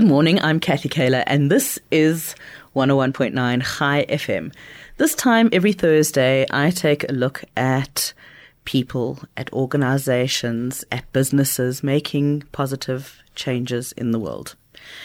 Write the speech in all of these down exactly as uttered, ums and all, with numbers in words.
Good morning, I'm Kathy Kaler, and this is one oh one point nine Chai F M. This time every Thursday, I take a look at people, at organizations, at businesses making positive changes in the world.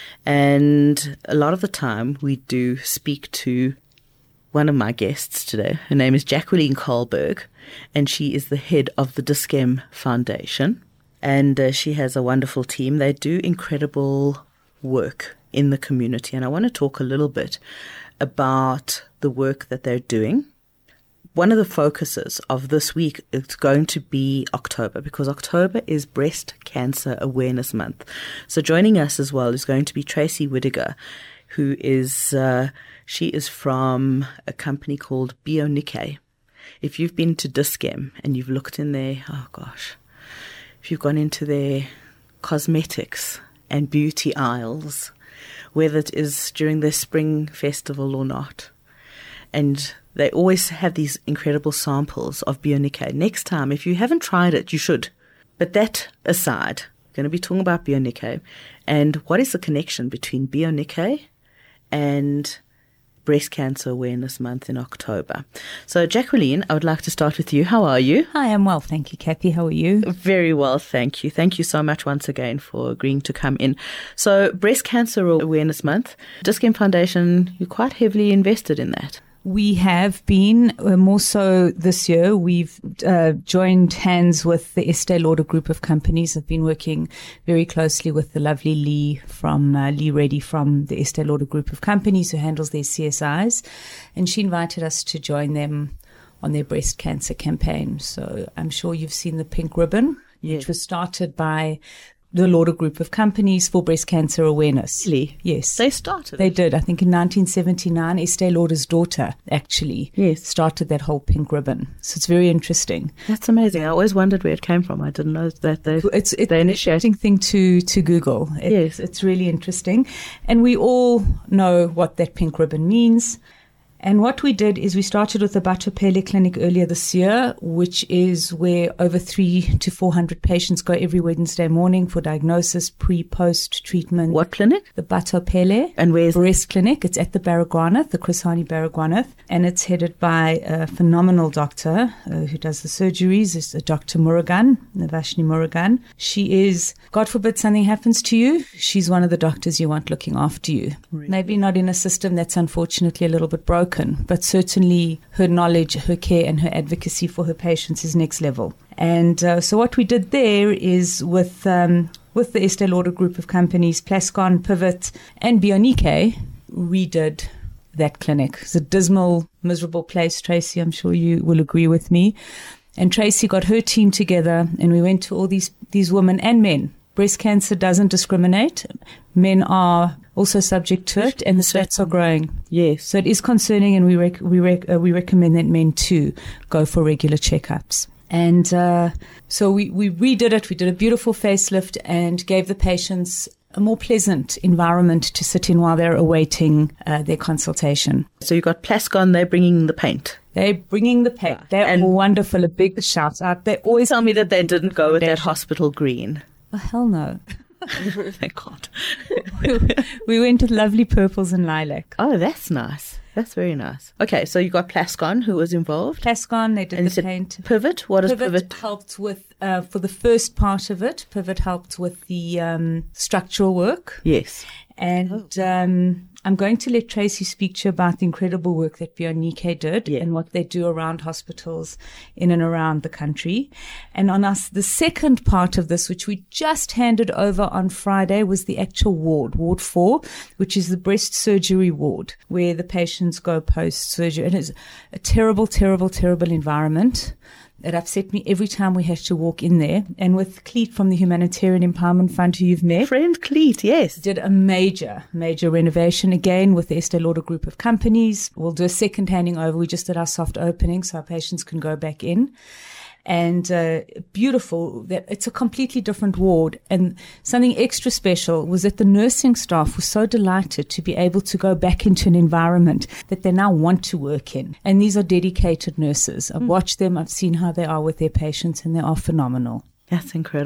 And a lot of the time, we do speak to one of my guests today. Her name is Jacqueline Karlberg, and she is the head of the Dis-Chem Foundation. And uh, she has a wonderful team. They do incredible work in the community. And I want to talk a little bit about the work that they're doing. One of the focuses of this week is going to be October, because October is Breast Cancer Awareness Month. So joining us as well is going to be Tracy Whittaker, who is, uh, she is from a company called BioNike. If you've been to Dis-Chem and you've looked in there, oh gosh, if you've gone into their cosmetics and beauty aisles, whether it is during their spring festival or not, and they always have these incredible samples of BioNike. Next time, if you haven't tried it, you should. But that aside, we're going to be talking about BioNike and what is the connection between BioNike and Breast Cancer Awareness Month in October. So, Jacqueline, I would like to start with you. How are you? Hi, I'm well. Thank you, Kathy. How are you? Very well, thank you. Thank you so much once again for agreeing to come in. So, Breast Cancer Awareness Month, Dis-Chem Foundation, you're quite heavily invested in that. We have been, uh, more so this year, we've uh, joined hands with the Estee Lauder group of companies. I've been working very closely with the lovely Lee from uh, Lee Reddy from the Estee Lauder group of companies who handles their C S Is. And she invited us to join them on their breast cancer campaign. So I'm sure you've seen the pink ribbon, yes, which was started by the Lauder group of companies for breast cancer awareness. Really? Yes. They started They it. did. I think in nineteen seventy-nine, Estee Lauder's daughter actually yes. started that whole pink ribbon. So it's very interesting. That's amazing. I always wondered where it came from. I didn't know that they It's, it's they an initiated. interesting thing to, to Google. It, Yes. It's really interesting. And we all know what that pink ribbon means. And what we did is we started with the Batho Pele Clinic earlier this year, which is where over three to four hundred patients go every Wednesday morning for diagnosis, pre, post treatment. What clinic? The Batho Pele. And where's Breast Clinic. It's at the Baragwanath, the Chris Hani Baragwanath, and it's headed by a phenomenal doctor uh, who does the surgeries. It's uh, Doctor Murugan, Navashni Murugan. She is, God forbid something happens to you, she's one of the doctors you want looking after you. Really? Maybe not in a system that's unfortunately a little bit broken, but certainly her knowledge, her care, and her advocacy for her patients is next level. And uh, so what we did there is with um, with the Estee Lauder group of companies, Plascon, Pivot, and BioNike, redid that clinic. It's a dismal, miserable place, Tracy. I'm sure you will agree with me. And Tracy got her team together, and we went to all these these women and men. Breast cancer doesn't discriminate. Men are also subject to it, and the stats are growing. Yes. So it is concerning, and we rec- we rec- uh, we recommend that men too go for regular checkups. And uh, so we, we redid it. We did a beautiful facelift and gave the patients a more pleasant environment to sit in while they're awaiting uh, their consultation. So you got Plascon, they're bringing the paint. They're bringing the paint. They're And- wonderful. A big shout out. They always Tell me that they didn't go with that Foundation. hospital green. Oh, hell no. Thank God. We went with lovely purples and lilac. Oh, that's nice. That's very nice. Okay, so you got Plascon, who was involved. Plascon, they did And the is it paint. Pivot? What is Pivot, Pivot? helped with, uh, for the first part of it, Pivot helped with the um, structural work. Yes. And um, I'm going to let Tracy speak to you about the incredible work that BioNike did Yeah. and what they do around hospitals in and around the country. And on us, the second part of this, which we just handed over on Friday, was the actual ward, Ward four, which is the breast surgery ward, where the patients go post-surgery. And it's a terrible, terrible, terrible environment. It upset me every time we had to walk in there. And with Cleet from the Humanitarian Empowerment Fund, who you've met, Friend Cleet, yes. did a major, major renovation again with the Estee Lauder group of companies. We'll do a second handing over. We just did our soft opening so our patients can go back in. And uh, beautiful, that it's a completely different ward. And something extra special was that the nursing staff was so delighted to be able to go back into an environment that they now want to work in. And these are dedicated nurses. I've watched them. I've seen how they are with their patients, and they are phenomenal. That's incredible.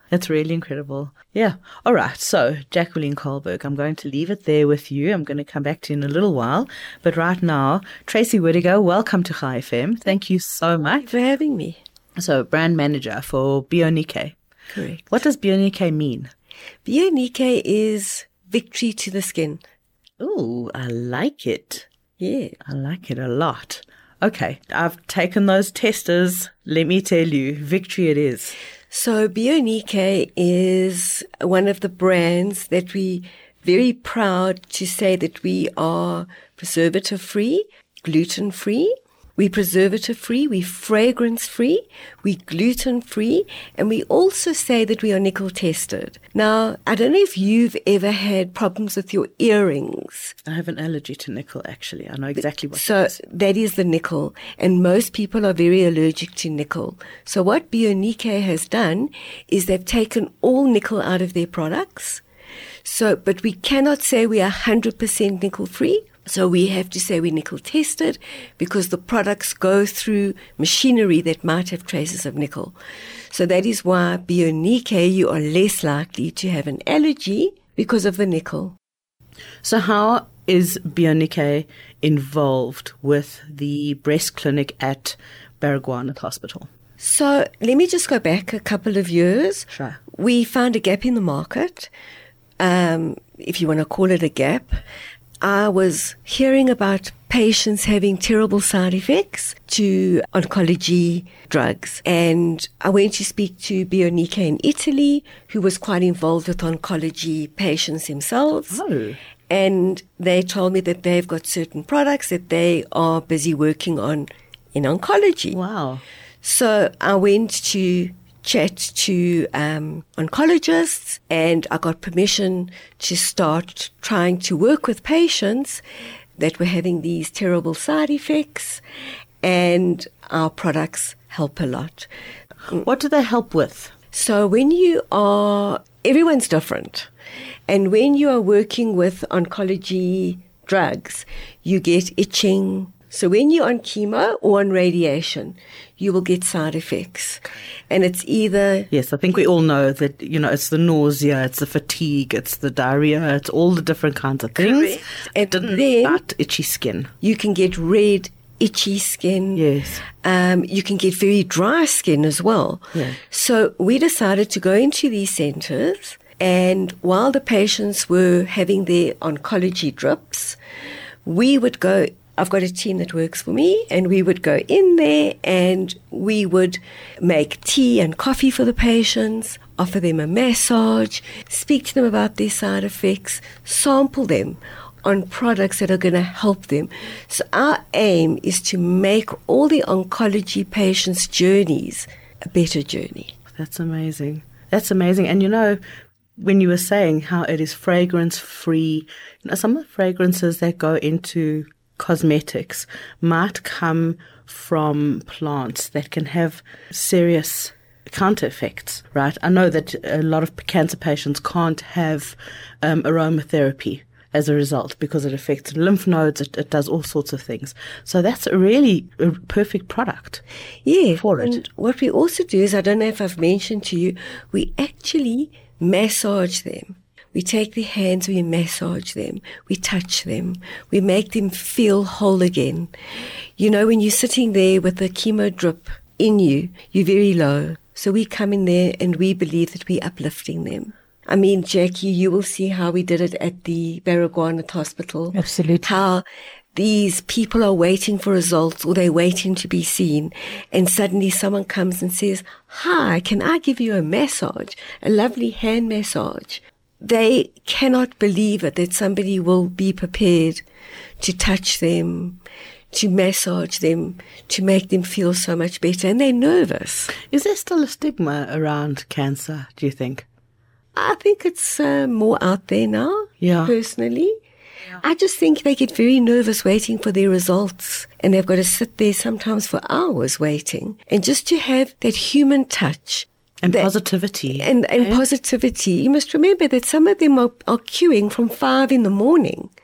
That's really incredible. Yeah. All right. So, Jacqueline Kohlberg, I'm going to leave it there with you. I'm going to come back to you in a little while. But right now, Tracy Whittaker, welcome to Chai F M. Thank you so much. Thank you for having me. So, brand manager for Bionike. Correct. What does Bionike mean? Bionike is victory to the skin. Ooh, I like it. Yeah. I like it a lot. Okay, I've taken those testers. Let me tell you, victory it is. So Bionike is one of the brands that we very proud to say that we are preservative-free, gluten-free. We preservative-free, we fragrance-free, we gluten-free, and we also say that we are nickel-tested. Now, I don't know if you've ever had problems with your earrings. I have an allergy to nickel, actually. I know exactly what So it is. that is the nickel, and most people are very allergic to nickel. So what Bionike has done is they've taken all nickel out of their products. So, but we cannot say we are one hundred percent nickel-free. So we have to say we're nickel tested because the products go through machinery that might have traces of nickel. So that is why Bionike, you are less likely to have an allergy because of the nickel. So how is Bionike involved with the breast clinic at Baragwanath Hospital? So let me just go back a couple of years. Sure. We found a gap in the market, um, if you want to call it a gap. I was hearing about patients having terrible side effects to oncology drugs. And I went to speak to Bionike in Italy, who was quite involved with oncology patients themselves. Oh. And they told me that they've got certain products that they are busy working on in oncology. Wow. So I went to chat to um, oncologists, and I got permission to start trying to work with patients that were having these terrible side effects, and our products help a lot. What do they help with? So when you are, everyone's different, and when you are working with oncology drugs, you get itching. So when you're on chemo or on radiation, you will get side effects. And it's either... Yes, I think we all know that, you know, it's the nausea, it's the fatigue, it's the diarrhea, it's all the different kinds of things. Correct. And Didn't then that itchy skin. you can get red, itchy skin. Yes. Um, you can get very dry skin as well. Yeah. So we decided to go into these centers, and while the patients were having their oncology drips, we would go... I've got a team that works for me, and we would go in there and we would make tea and coffee for the patients, offer them a massage, speak to them about their side effects, sample them on products that are going to help them. So our aim is to make all the oncology patients' journeys a better journey. That's amazing. That's amazing. And you know, when you were saying how it is fragrance free, you know, some of the fragrances that go into cosmetics might come from plants that can have serious counter effects, right? I know that a lot of cancer patients can't have um, aromatherapy as a result because it affects lymph nodes, it, it does all sorts of things. So that's a really a perfect product Yeah, for it. and what we also do is, I don't know if I've mentioned to you, we actually massage them. We take their hands, we massage them, we touch them, we make them feel whole again. You know, when you're sitting there with a chemo drip in you, you're very low. So we come in there and we believe that we're uplifting them. I mean, Jackie, you will see how we did it at the Baragwanath Hospital. Absolutely. How these people are waiting for results, or they're waiting to be seen, and suddenly someone comes and says, "Hi, can I give you a massage, a lovely hand massage?" They cannot believe it, that somebody will be prepared to touch them, to massage them, to make them feel so much better, and they're nervous. Is there still a stigma around cancer, do you think? I think it's uh, more out there now, Yeah. personally. I just think they get very nervous waiting for their results, and they've got to sit there sometimes for hours waiting. And just to have that human touch, And that- positivity. and, and positivity. You must remember that some of them are, are queuing from five in the morning.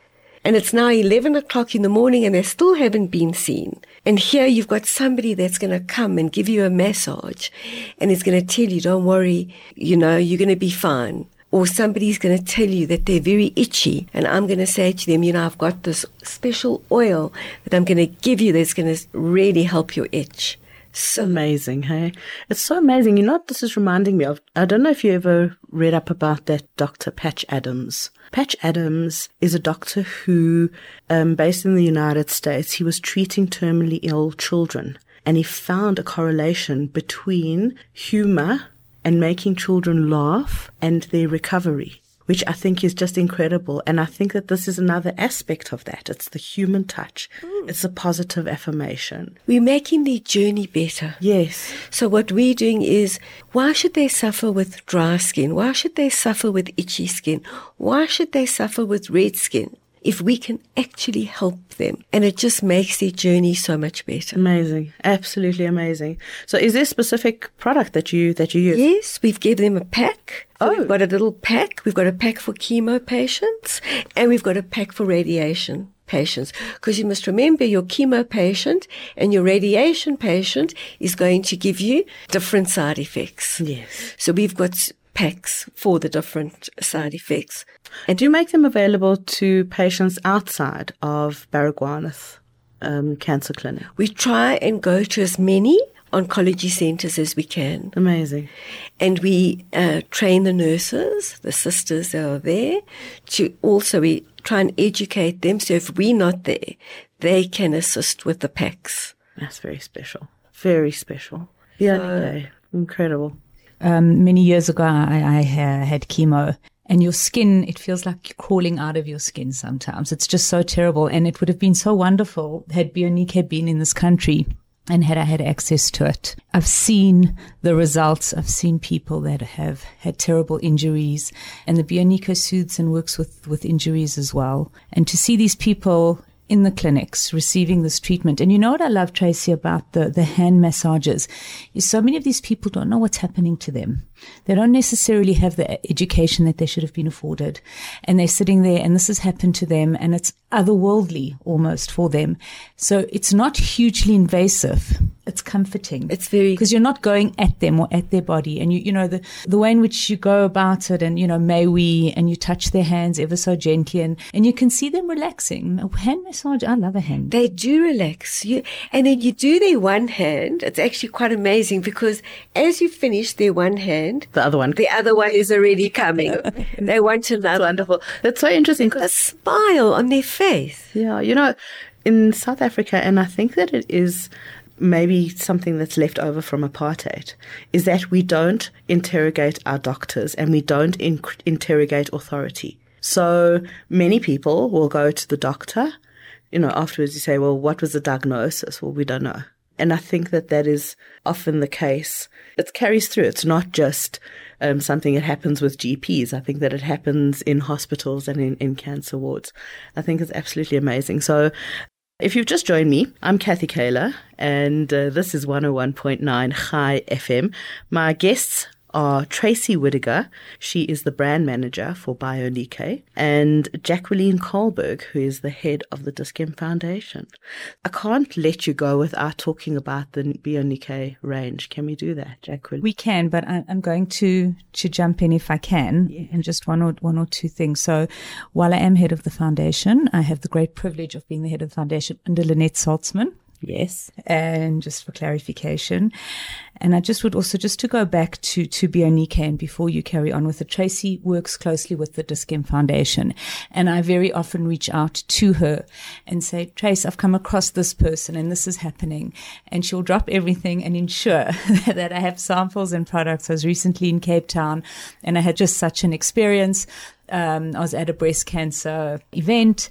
And it's now eleven o'clock in the morning and they still haven't been seen. And here you've got somebody that's going to come and give you a massage and is going to tell you, don't worry, you know, you're going to be fine. Or somebody's going to tell you that they're very itchy and I'm going to say to them, you know, I've got this special oil that I'm going to give you that's going to really help your itch. So amazing, hey? It's so amazing. You know what this is reminding me of? I don't know if you ever read up about that Doctor Patch Adams. Patch Adams is a doctor who, um, based in the United States, he was treating terminally ill children. And he found a correlation between humor and making children laugh and their recovery, which I think is just incredible. And I think that this is another aspect of that. It's the human touch. Mm. It's a positive affirmation. We're making their journey better. Yes. So what we're doing is, why should they suffer with dry skin? Why should they suffer with itchy skin? Why should they suffer with red skin? If we can actually help them. And it just makes their journey so much better. Amazing. Absolutely amazing. So is there a specific product that you that you use? Yes, we've given them a pack. So oh. We've got a little pack. We've got a pack for chemo patients and we've got a pack for radiation patients. Because you must remember, your chemo patient and your radiation patient is going to give you different side effects. Yes. So we've got packs for the different side effects. And do you make them available to patients outside of Baragwanath um, Cancer Clinic? We try and go to as many oncology centers as we can. Amazing. And we uh, train the nurses, the sisters that are there, to also we try and educate them. So if we're not there, they can assist with the packs. That's very special. Very special. Yeah, So, okay. Incredible. Um, many years ago, I, I ha- had chemo, and your skin, it feels like you're crawling out of your skin sometimes. It's just so terrible. And it would have been so wonderful had Bionike been in this country and had I had access to it. I've seen the results. I've seen people that have had terrible injuries, and the Bionike soothes and works with, with injuries as well. And to see these people in the clinics receiving this treatment. And you know what I love, Tracy, about the, the hand massages is so many of these people don't know what's happening to them. They don't necessarily have the education that they should have been afforded. And they're sitting there and this has happened to them and it's otherworldly almost for them. So it's not hugely invasive. It's comforting. It's very, because you're not going at them or at their body. And you, you know, the, the way in which you go about it and, you know, may we, and you touch their hands ever so gently and, and you can see them relaxing. A hand massage, I love a hand. They do relax. You, and then you do their one hand. It's actually quite amazing because as you finish their one hand, the other one, the other one is already coming. They want another. That's wonderful. That's so interesting. A smile on their face. Yeah, you know, in South Africa, and I think that it is maybe something that's left over from apartheid, is that we don't interrogate our doctors and we don't in- interrogate authority. So many people will go to the doctor, you know, afterwards you say, well, what was the diagnosis? Well, we don't know. And I think that that is often the case. It carries through. It's not just um, something that happens with G Ps. I think that it happens in hospitals and in, in cancer wards. I think it's absolutely amazing. So if you've just joined me, I'm Kathy Kaler, and uh, this is one oh one point nine High F M. My guests are Tracy Whittaker. She is the brand manager for Bionike, and Jacqueline Kohlberg, who is the head of the Dis-Chem Foundation. I can't let you go without talking about the Bionike range. Can we do that, Jacqueline? We can, but I, I'm going to, to jump in if I can, yeah. and just one or one or two things. So while I am head of the foundation, I have the great privilege of being the head of the foundation under Lynette Saltzman. Yes. And just for clarification. And I just would also, just to go back to, to Bionike, and before you carry on with it, Tracy works closely with the Dis-Chem Foundation. And I very often reach out to her and say, Trace, I've come across this person and this is happening. And she'll drop everything and ensure that I have samples and products. I was recently in Cape Town and I had just such an experience. Um, I was at a breast cancer event.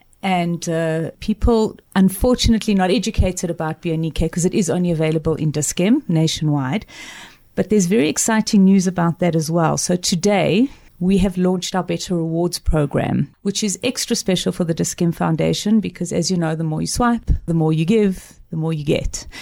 And uh, people, unfortunately, not educated about Bionike because it is only available in Dis-Chem nationwide. But there's very exciting news about that as well. So today, we have launched our Better Rewards program, which is extra special for the Dis-Chem Foundation because, as you know, the more you swipe, the more you give, the more you get.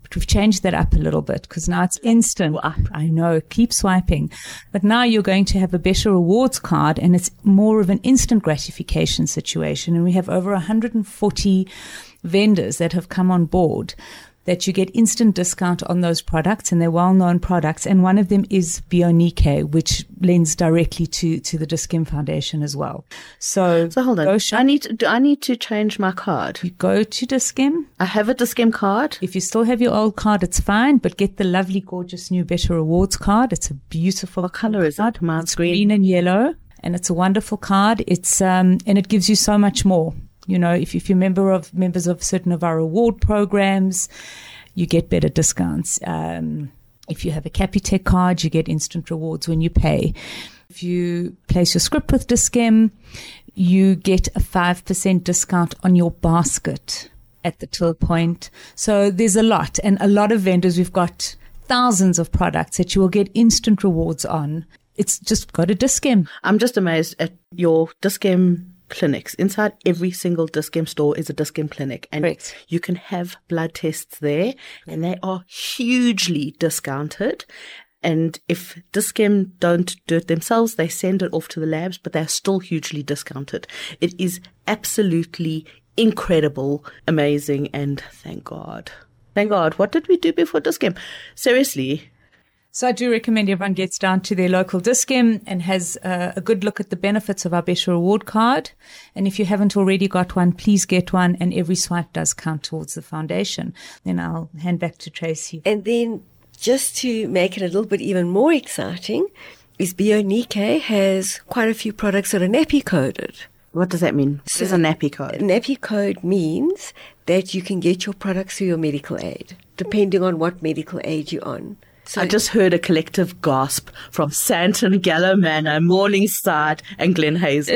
But we've changed that up a little bit because now it's instant. I know, keep swiping. But now you're going to have a better rewards card, and it's more of an instant gratification situation. And we have over one hundred forty vendors that have come on board that you get instant discount on those products, and they're well-known products. And one of them is Bionike, which lends directly to, to the Dis-Chem Foundation as well. So, so hold on. I need to, do I need to change my card? You go to Dis-Chem. I have a Dis-Chem card. If you still have your old card, it's fine, but get the lovely, gorgeous new Better Rewards card. It's a beautiful What color is card. it? Mine's it's green. green and yellow, and it's a wonderful card. It's um, and it gives you so much more. You know, if, if you're member of members of certain of our reward programs, you get better discounts. Um, if you have a Capitec card, you get instant rewards when you pay. If you place your script with Dis-Chem, you get a five percent discount on your basket at the till point. So there's a lot. And a lot of vendors, we've got thousands of products that you will get instant rewards on. It's just go to Dis-Chem. I'm just amazed at your Dis-Chem clinics. Inside every single Dis-Chem store is a Dis-Chem clinic, and Correct. you can have blood tests there, and they are hugely discounted. And if Dis-Chem don't do it themselves, they send it off to the labs, but they're still hugely discounted. It is absolutely incredible, amazing, and thank God. Thank God. What did we do before Dis-Chem? Seriously. So I do recommend everyone gets down to their local Dis-Chem and has uh, a good look at the benefits of our Better Reward card. And if you haven't already got one, please get one. And every swipe does count towards the foundation. Then I'll hand back to Tracy. And then just to make it a little bit even more exciting, is Bionike has quite a few products that are nappy coded. What does that mean? So This is a nappy code. Nappy code means that you can get your products through your medical aid, depending on what medical aid you're on. So I just heard a collective gasp from Santon, Gallo Manor, Morningside, and Glen Hazel.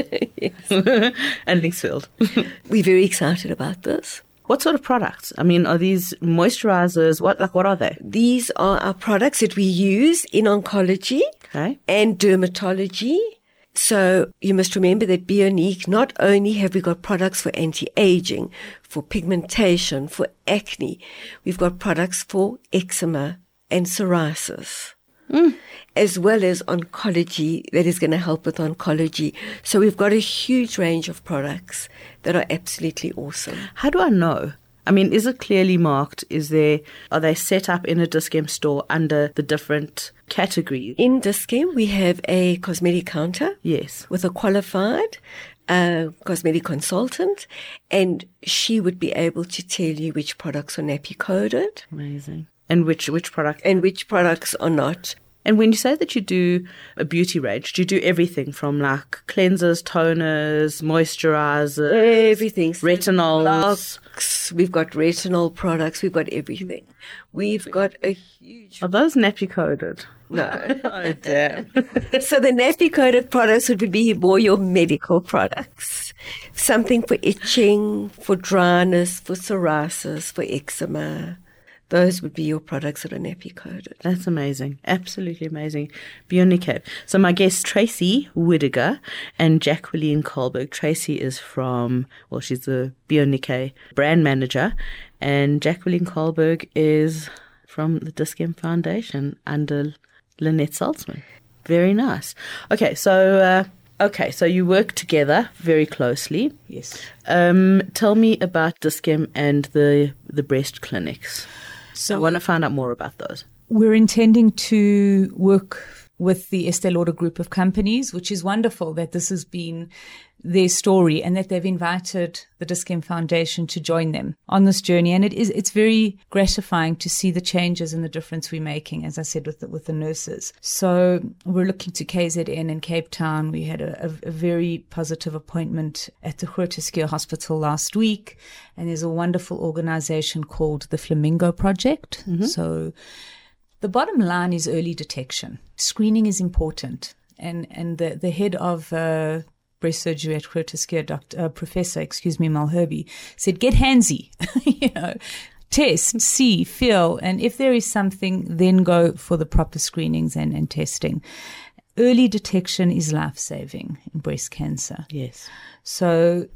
And Linksfield. we're very excited about this. What sort of products? I mean, are these moisturizers? What like what are they? These are our products that we use in oncology Okay. and dermatology. So you must remember that Bionike, not only have we got products for anti-aging, for pigmentation, for acne, we've got products for eczema and psoriasis, mm. as well as oncology that is going to help with oncology. So we've got a huge range of products that are absolutely awesome. How do I know? I mean, is it clearly marked? Is there, are they set up in a Dis-Chem store under the different categories? In Dis-Chem, we have a cosmetic counter. Yes. With a qualified uh, cosmetic consultant, and she would be able to tell you which products are nappy coded. Amazing. And which, which product? And which products are not. And when you say that you do a beauty range, do you do everything from like cleansers, toners, moisturizers, everything, retinols? Blocks. We've got retinol products. We've got everything. We've got a huge. Are those nappy coded? No. Oh, damn. So the nappy coded products would be more your medical products. Something for itching, for dryness, for psoriasis, for eczema. Those would be your products that are nappy coded. That's amazing. Absolutely amazing. Bionike. So my guests, Tracy Whittaker and Jacqueline Kohlberg. Tracy is from, well, she's the Bionike brand manager, and Jacqueline Kohlberg is from the Dis-Chem Foundation under Lynette Saltzman. Very nice. Okay, so uh, okay, so you work together very closely. Yes. Um, tell me about Dis-Chem and the the breast clinics. So I want to find out more about those. We're intending to work with the Estee Lauder group of companies, which is wonderful that this has been their story and that they've invited the Dis-Chem Foundation to join them on this journey. And it is, it's very gratifying to see the changes and the difference we're making, as I said, with the, with the nurses. So we're looking to K Z N and Cape Town. We had a, a, a very positive appointment at the Groote Schuur Hospital last week. And there's a wonderful organization called the Flamingo Project. Mm-hmm. So the bottom line is early detection. Screening is important. And, and the, the head of, uh, breast surgery at Groote Schuur, Doctor uh, Professor, excuse me, Malherbe, said, get handsy, you know, test, see, feel, and if there is something, then go for the proper screenings and, and testing. Early detection is life-saving in breast cancer. Yes. So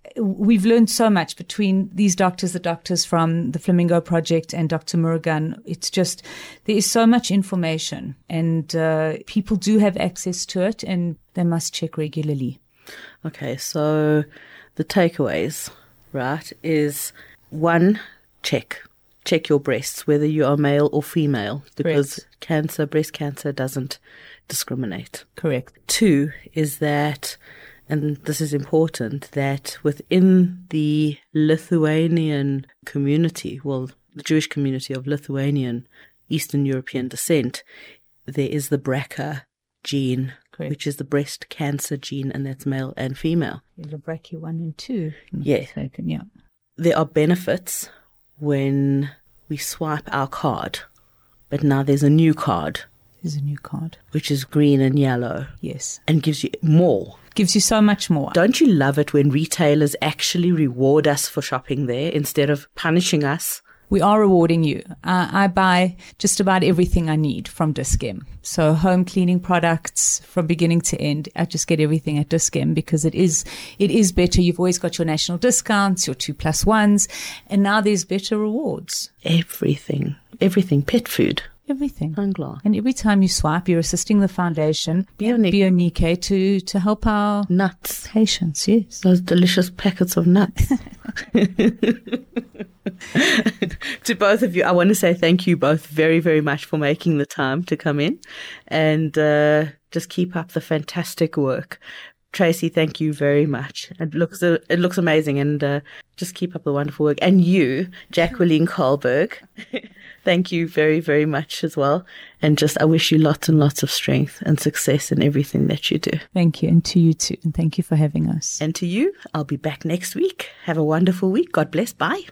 we've learned so much between these doctors, the doctors from the Flamingo Project and Doctor Murugan. It's just, there is so much information, and uh, people do have access to it, and they must check regularly. Okay, so the takeaways, right, is one, check. Check your breasts, whether you are male or female, because Correct. cancer, breast cancer doesn't discriminate. Correct. Two is that, and this is important, that within the Lithuanian community, well, the Jewish community of Lithuanian Eastern European descent, there is the B R C A gene, Correct. Which is the breast cancer gene, and that's male and female. The B R C A one and two. Yeah. Mistaken, yeah. There are benefits when we swipe our card, but now there's a new card. There's a new card. Which is green and yellow. Yes. And gives you more. Gives you so much more. Don't you love it when retailers actually reward us for shopping there instead of punishing us? We are rewarding you. Uh, I buy just about everything I need from Dis-Chem. So home cleaning products from beginning to end. I just get everything at Dis-Chem because it is, it is better. You've always got your national discounts, your two plus ones, and now there's better rewards. Everything. Everything. Pet food. Everything. Angla. And every time you swipe, you're assisting the foundation, Bionike, Bionike to, to help our nuts. patients. Yes. Those delicious packets of nuts. To both of you, I want to say thank you both very, very much for making the time to come in, and uh, just keep up the fantastic work. Tracy, thank you very much. It looks uh, it looks amazing, and uh, just keep up the wonderful work. And you, Jacqueline Kohlberg, thank you very, very much as well. And just I wish you lots and lots of strength and success in everything that you do. Thank you, and to you too. And thank you for having us. And to you, I'll be back next week. Have a wonderful week. God bless. Bye.